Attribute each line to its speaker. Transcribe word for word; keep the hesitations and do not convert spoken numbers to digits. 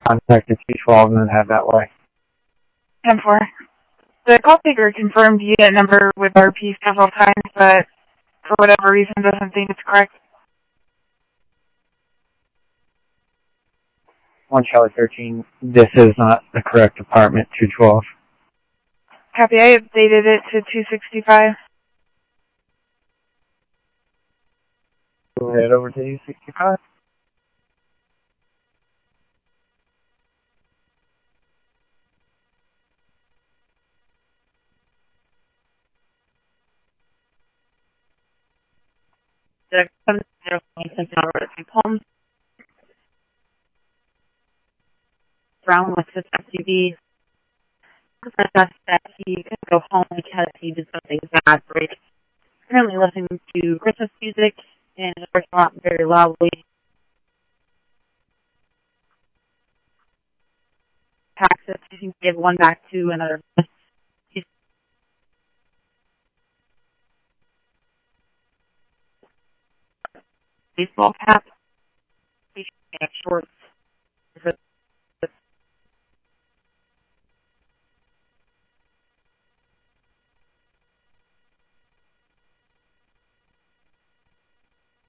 Speaker 1: contact the two twelve and then have that way.
Speaker 2: ten four. The call taker confirmed unit number with R P several times, but for whatever reason doesn't think it's correct.
Speaker 1: one Charlie thirteen, this is not the correct apartment, two twelve.
Speaker 2: Copy, I updated it to two sixty-five.
Speaker 1: Go ahead over to two sixty-five.
Speaker 3: The seven zero Saint Palms. Brown with his S U V. Confessed that he couldn't go home because he did something bad. Right? Currently listening to Christmas music in a restaurant very loudly. Taxes, he can give one back to another. Baseball cap, shorts,